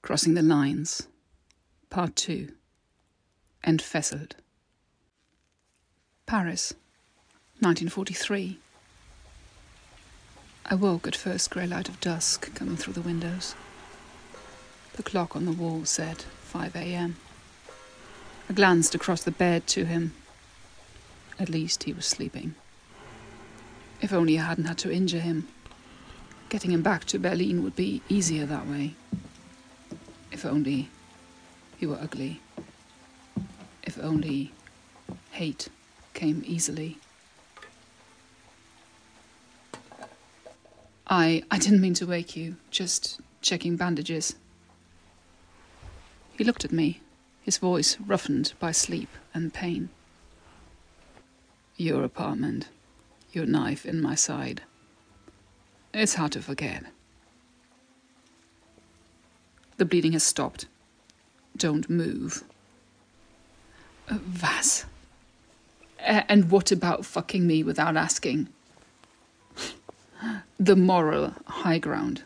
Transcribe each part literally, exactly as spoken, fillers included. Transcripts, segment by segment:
Crossing the Lines, Part two, Entfesselt. Paris, nineteen forty-three. I woke at first grey light of dusk coming through the windows. The clock on the wall said five a.m. I glanced across the bed to him. At least he was sleeping. If only I hadn't had to injure him. Getting him back to Berlin would be easier that way. If only he were ugly. If only hate came easily. I I didn't mean to wake you, just checking bandages. He looked at me, his voice roughened by sleep and pain. Your apartment, your knife in my side. It's hard to forget. The bleeding has stopped. Don't move. Uh, was? Uh, and what about fucking me without asking? The moral high ground.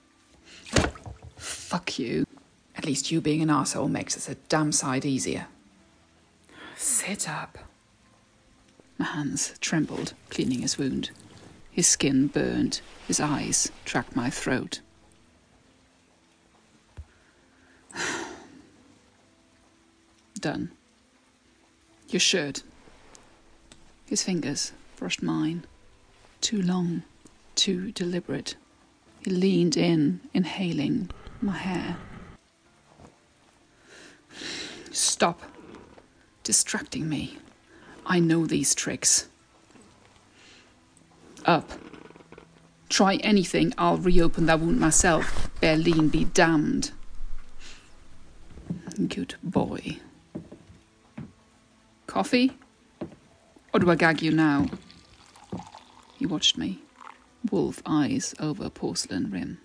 Fuck you. At least you being an arsehole makes us a damn sight easier. Sit up. My hands trembled, cleaning his wound. His skin burned. His eyes tracked my throat. Done. Your shirt. His fingers brushed mine. Too long, too deliberate. He leaned in, inhaling my hair. Stop distracting me. I know these tricks. Up. Try anything, I'll reopen that wound myself. Berlin be damned. Good boy. Coffee? Or do I gag you now? He watched me, wolf eyes over porcelain rim.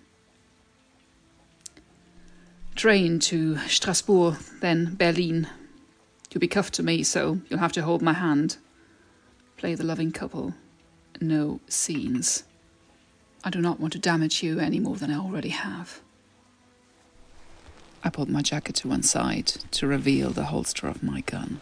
Train to Strasbourg, then Berlin. You'll be cuffed to me, so you'll have to hold my hand. Play the loving couple. No scenes. I do not want to damage you any more than I already have. I pulled my jacket to one side to reveal the holster of my gun.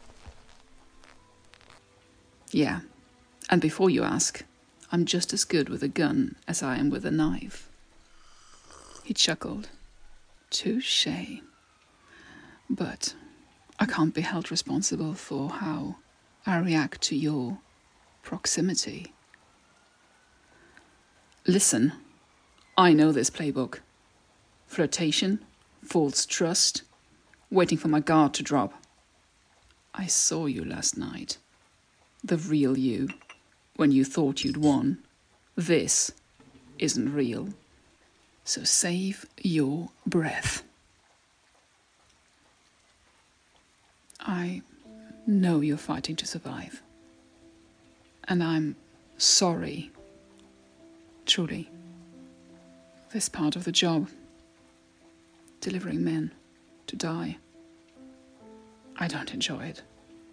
Yeah, and before you ask, I'm just as good with a gun as I am with a knife. He chuckled. Touché. But I can't be held responsible for how I react to your proximity. Listen, I know this playbook. Flirtation, false trust, waiting for my guard to drop. I saw you last night. The real you, when you thought you'd won. This isn't real. So save your breath. I know you're fighting to survive. And I'm sorry. Truly. This part of the job. Delivering men to die. I don't enjoy it.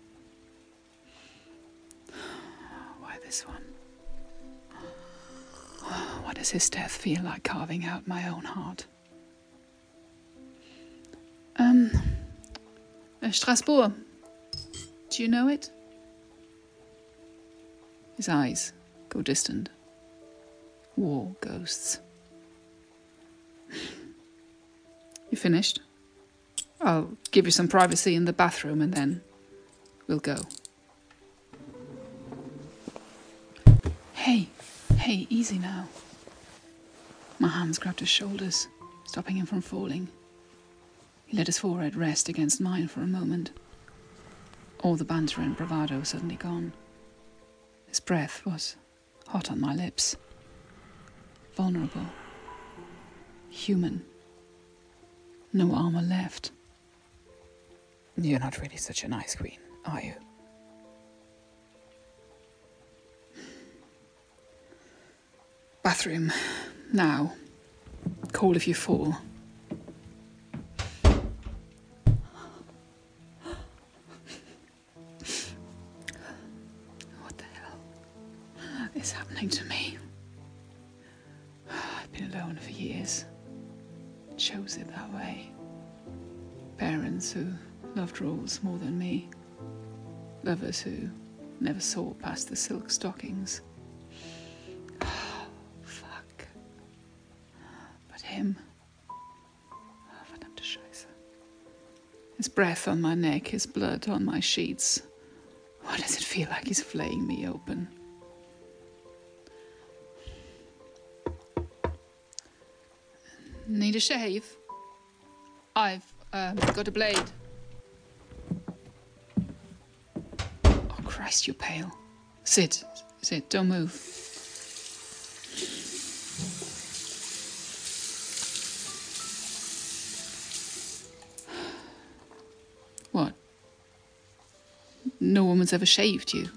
Why this one? Why does his death feel like carving out my own heart? Um, uh, Strasbourg. Do you know it? His eyes go distant. War ghosts. You finished? I'll give you some privacy in the bathroom and then we'll go. Hey, hey, easy now. My hands grabbed his shoulders, stopping him from falling. He let his forehead rest against mine for a moment. All the banter and bravado suddenly gone. His breath was hot on my lips. Vulnerable. Human. No armor left. You're not really such a nice queen, are you? Bathroom. Now. Call if you fall. What the hell is happening to me? I've been alone for years. chose it that way. Parents who loved rules more than me. Lovers who never saw past the silk stockings. Oh, fuck. But him... Oh, verdammte Scheiße. His breath on my neck, his blood on my sheets. Why does it feel like he's flaying me open? Need a shave? I've um, got a blade. Oh, Christ, you're pale. Sit, sit, don't move. What? No woman's ever shaved you?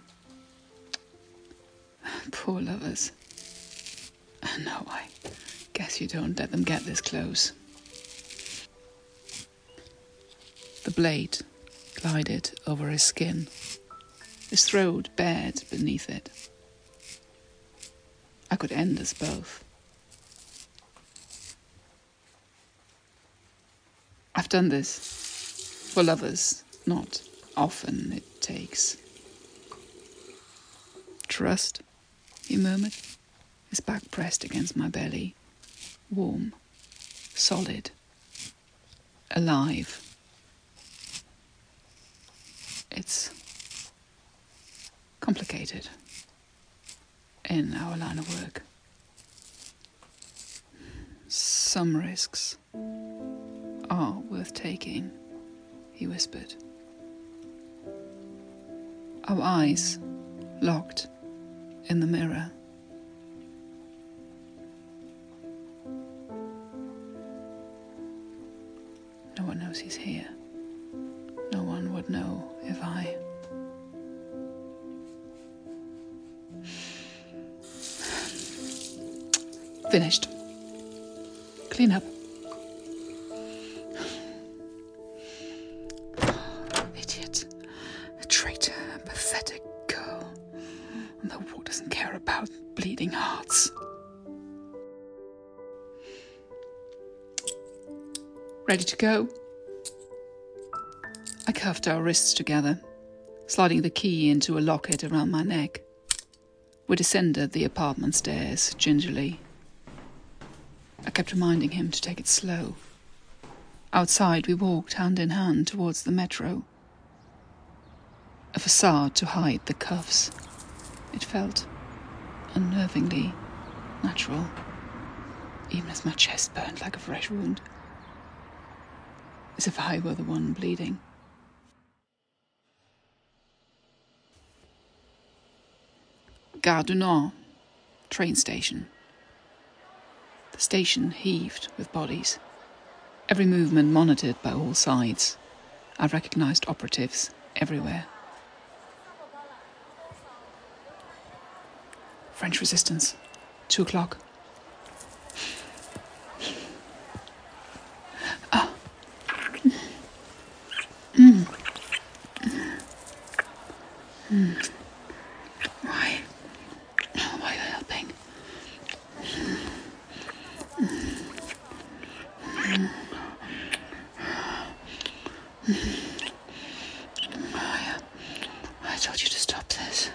Poor lovers. No, I guess you don't let them get this close. The blade glided over his skin, his throat bared beneath it. I could end us both. I've done this for lovers, not often it takes. Trust, he murmured, his back pressed against my belly, warm, solid, alive. It's complicated in our line of work. Some risks are worth taking, he whispered. Our eyes locked in the mirror. No one knows he's here. No one would know if I... Finished. Clean up. Idiot. A traitor. A pathetic girl. And the war doesn't care about bleeding hearts. Ready to go? I cuffed our wrists together, sliding the key into a locket around my neck. We descended the apartment stairs gingerly. I kept reminding him to take it slow. Outside, we walked hand in hand towards the metro. A facade to hide the cuffs. It felt unnervingly natural, even as my chest burned like a fresh wound. As if I were the one bleeding. Gare du Nord, train station. The station heaved with bodies, every movement monitored by all sides. I recognized operatives everywhere. French resistance, two o'clock. Ah. Mm. Mm. Why? Why are you helping? I, I told you to stop this.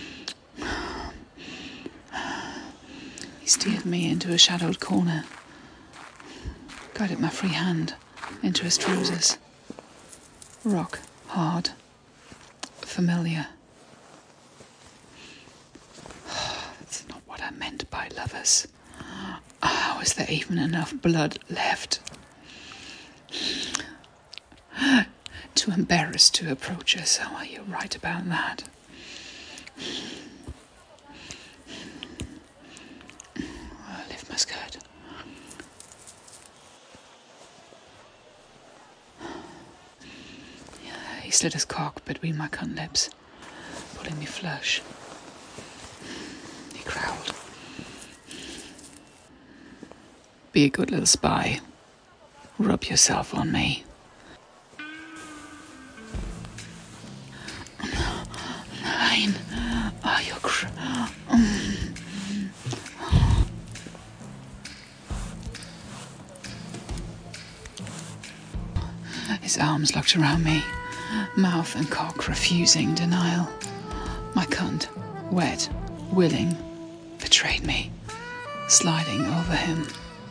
He steered me into a shadowed corner, guided my free hand into his trousers. Rock hard, familiar. That's not what I meant by lovers. How is there even enough blood left? Too embarrassed to approach us. How are you right about that? I'll lift my skirt. He slid his cock between my cunt lips, pulling me flush. He growled. Be a good little spy. Rub yourself on me. Nine. Oh, you're cr- His arms locked around me, mouth and cock refusing denial. My cunt, wet, willing, betrayed me, sliding over him.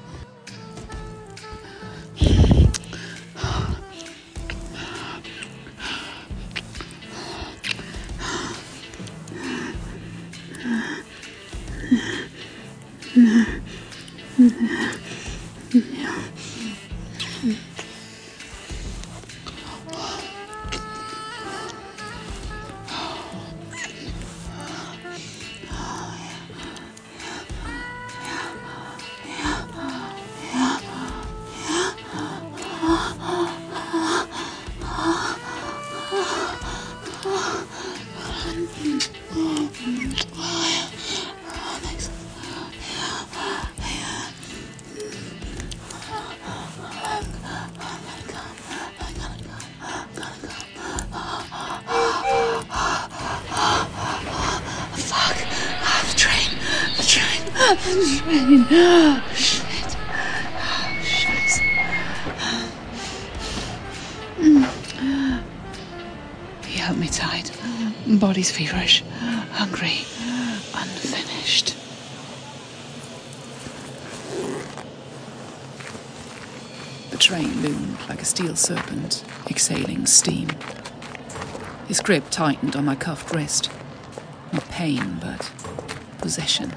Train. Oh, shit. Oh, scheiße. Mm. He held me tight. Body's feverish, hungry, unfinished. The train loomed like a steel serpent, exhaling steam. His grip tightened on my cuffed wrist. Not pain, but possession.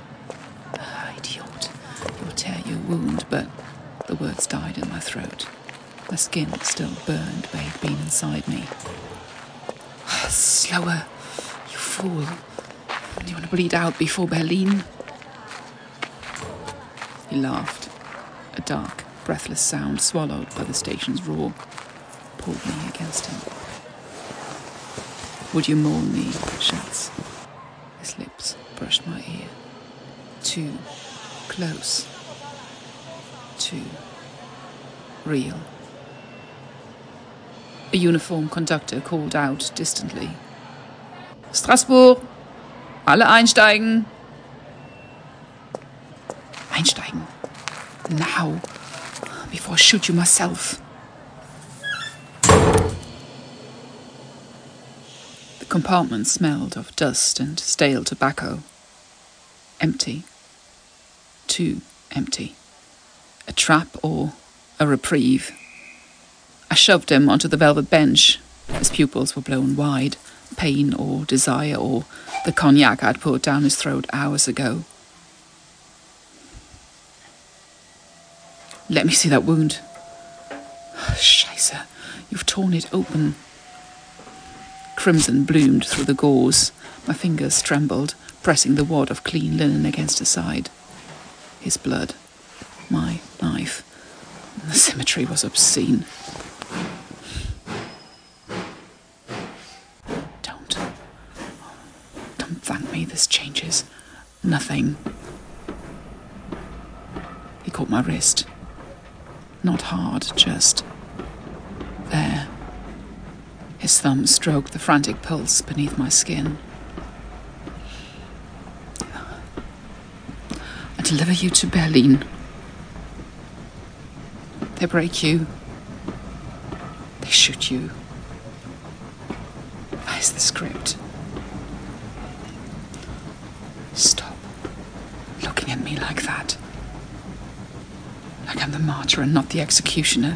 Tear your wound, but the words died in my throat. My skin still burned where he'd been inside me. Slower, you fool. Do you want to bleed out before Berlin? He laughed. A dark, breathless sound swallowed by the station's roar pulled me against him. Would you mourn me, Schatz? His lips brushed my ear. Too close. Too real. A uniformed conductor called out distantly. Strasbourg! Alle einsteigen! Einsteigen? Now! Before I shoot you myself! The compartment smelled of dust and stale tobacco. Empty. Too empty. A trap or a reprieve. I shoved him onto the velvet bench. His pupils were blown wide. Pain or desire or the cognac I'd poured down his throat hours ago. Let me see that wound. Scheiße, you've torn it open. Crimson bloomed through the gauze. My fingers trembled, pressing the wad of clean linen against his side. His blood. My knife. The symmetry was obscene. Don't. Don't thank me, this changes nothing. He caught my wrist. Not hard, just there. His thumb stroked the frantic pulse beneath my skin. I deliver you to Berlin. They break you. They shoot you. Where's the script? Stop looking at me like that. Like I'm the martyr and not the executioner.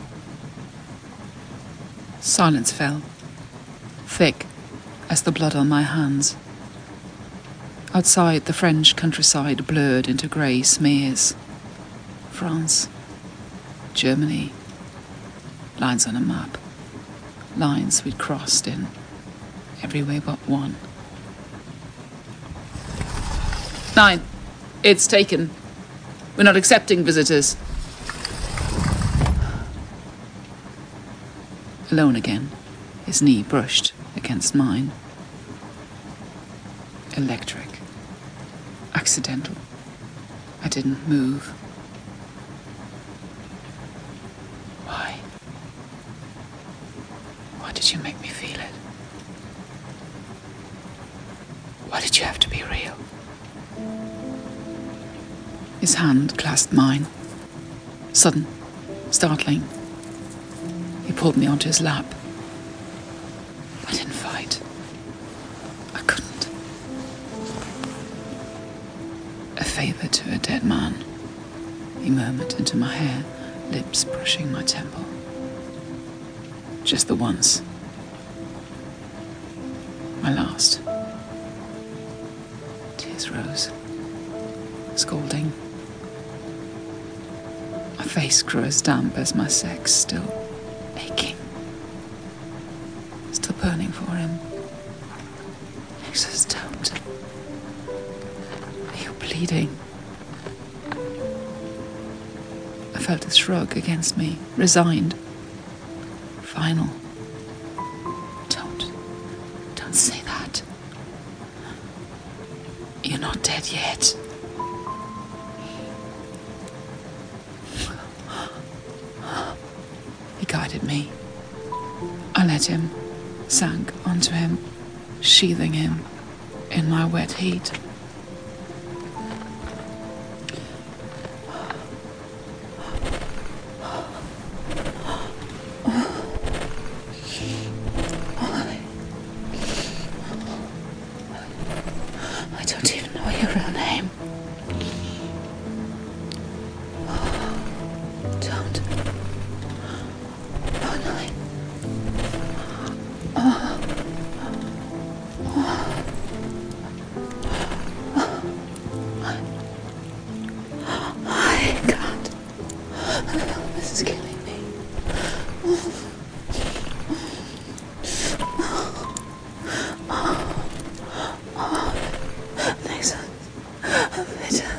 Silence fell, thick as the blood on my hands. Outside, the French countryside blurred into grey smears. France. Germany. Lines on a map. Lines we'd crossed in every way but one. Nine. It's taken. We're not accepting visitors. Alone again, his knee brushed against mine. Electric. Accidental. I didn't move. Why? Why did you make me feel it? Why did you have to be real? His hand clasped mine. Sudden, startling. He pulled me onto his lap. I didn't fight. I couldn't. A favour to a dead man, he murmured into my hair, lips brushing my temple. Just the once. My last. Tears rose, scalding. My face grew as damp as my sex, still aching. Still burning for him. Nixus, don't. You're bleeding. I felt a shrug against me, resigned. Final. Don't. Don't say that. You're not dead yet. He guided me. I let him, sank onto him, sheathing him in my wet heat. I don't even know your real name. Don't. Oh, no. Oh. I can't. This is killing me. Nixon. Bitte.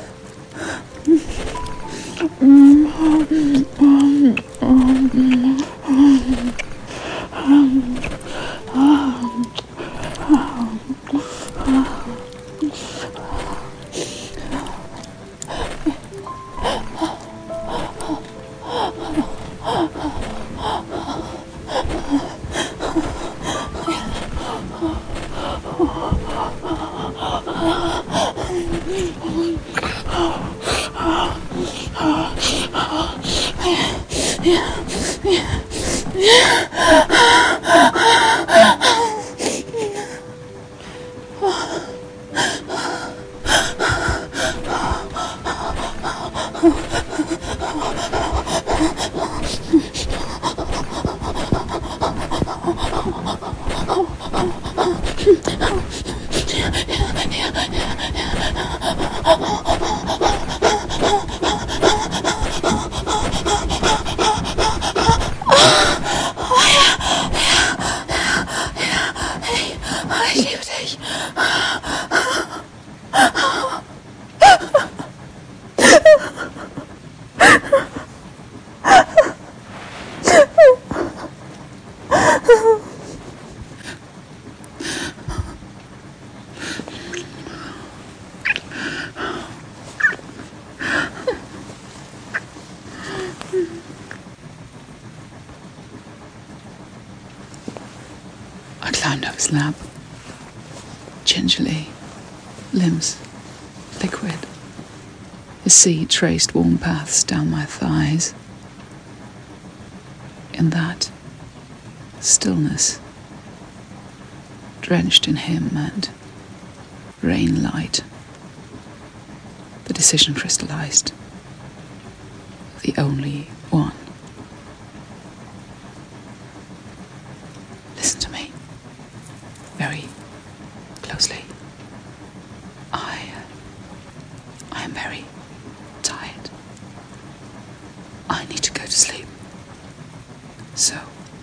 I climbed up his lap, gingerly, limbs liquid. His sea traced warm paths down my thighs. In that stillness, drenched in him and rain light, the decision crystallized. The only one. Listen to me. Very closely. I... I am very tired. I need to go to sleep. So,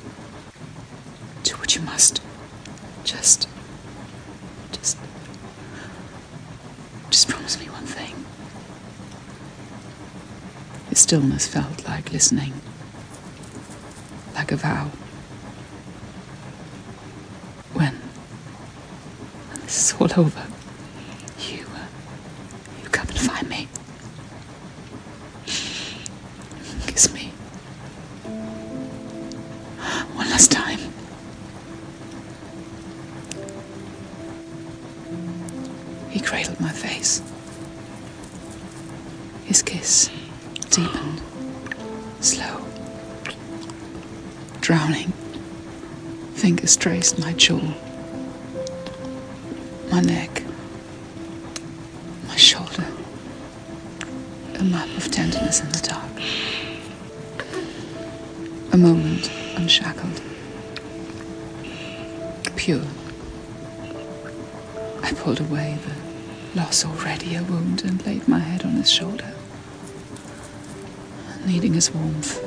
do what you must. Just... Just... Just promise me one thing. His stillness felt like listening. Like a vow. When... When this is all over, you... Uh, you come and find me. Kiss me. One last time. He cradled my face. His kiss deepened, slow, drowning. Fingers traced my jaw, my neck, my shoulder. A map of tenderness in the dark. A moment unshackled. Pure. I pulled away the loss already a wound and laid my head on his shoulder, needing his warmth,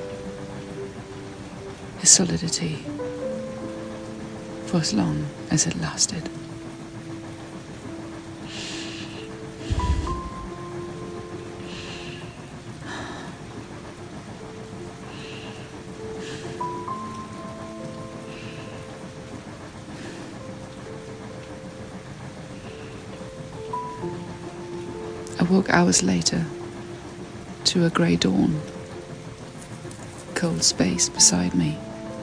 his solidity, for as long as it lasted. I woke hours later to a grey dawn, cold space beside me.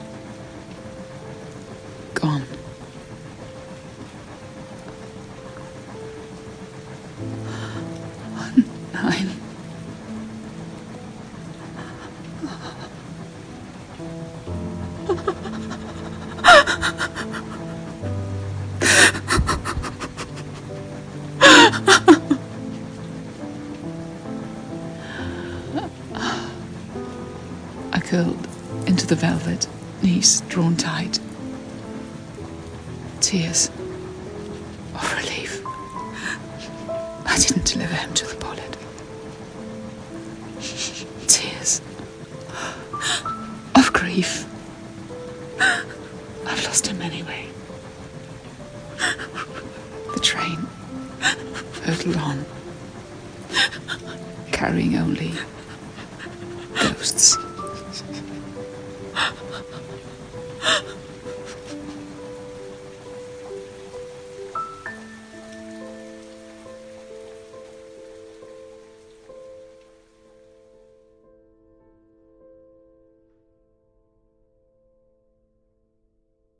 Gone. Nine. I curled into the velvet, knees drawn tight. Tears of relief. I didn't deliver him to the bullet. Tears of grief. I've lost him anyway. The train hurtled on, carrying only ghosts.